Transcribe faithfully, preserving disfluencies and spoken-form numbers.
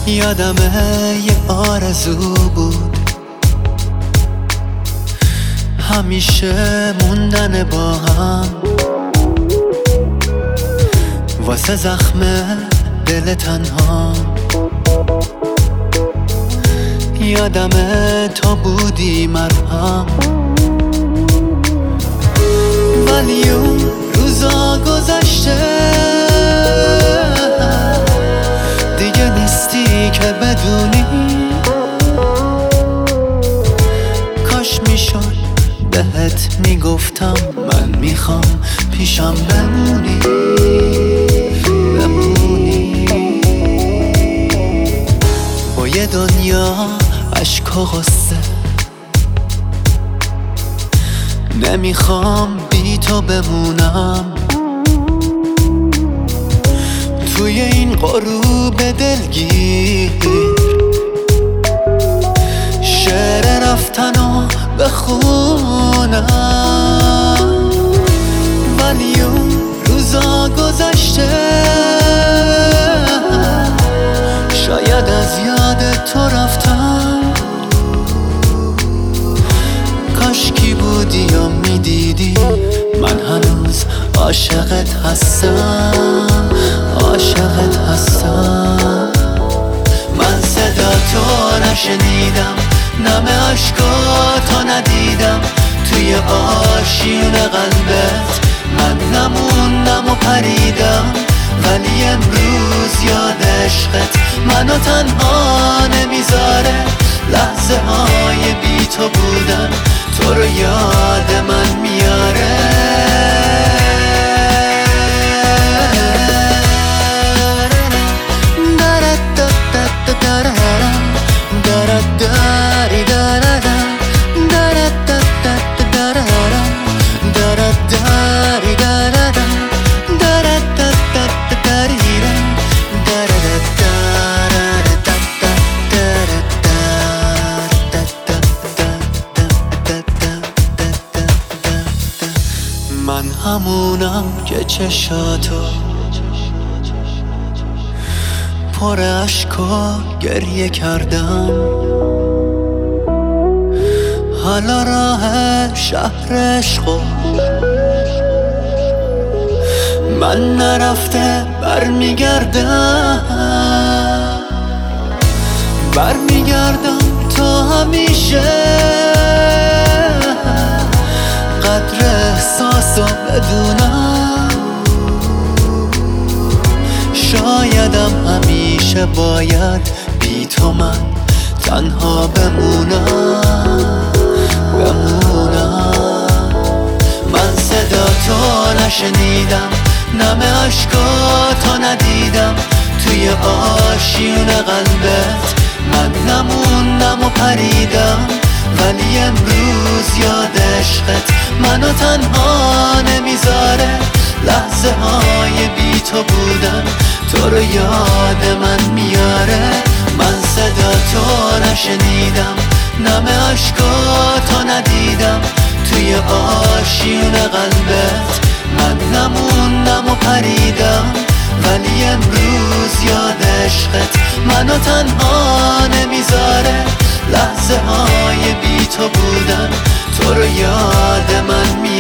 یادمه یه آرزو بود، همیشه موندن با هم واسه زخم دل تنها. یادمه تا بودی مرهم، ولی اون روزا گذشته، دیگه نیستی که بدونی. کاش میشد بهت میگفتم من میخوام پیشم بمونی بمونی. با یه دنیا عشق و غصه، نمیخوام بی تو بمونم توی این غروب دلگیر. شعر رفتنو بخونم، ولی اون روزا گذشته، شاید از یاد تو رفتم. کاش کی بودی یا میدیدی من هنوز عاشقت هستم، عاشقت هستم. من صدا تو نشنیدم، نم عشقاتو ندیدم، توی آشیون قلبت من نموندم و پریدم. ولی امروز یاد عشقت منو تنها نمیذاره. لحظه های بی تو بودن تو رو یاد من میاره. من همونم که چشاتو پر عشق و گریه کردم. حالا راه شهر عشقو من نرفته برمیگردم، برمیگردم تا همیشه قدر احساسو بدونم. شایدم همیشه باید بی تو من تنها بمونم بمونم. من صدا تو نشنیدم، نم عشقاتو ندیدم، توی آشیون قلبت من نموندم و پریدم. ولی امروز یاد عشقت منو تنها نمیذاره. لحظه های بی تو بودن تو رو یاد من میاره. من صدا تو نشنیدم، نم عشقاتو ندیدم، توی آشیون قلبت من نموندم و پریدم. ولی امروز یاد عشقت منو تنها نمیذاره. لحظه های بی تو بودن تو رو یاد من میاره.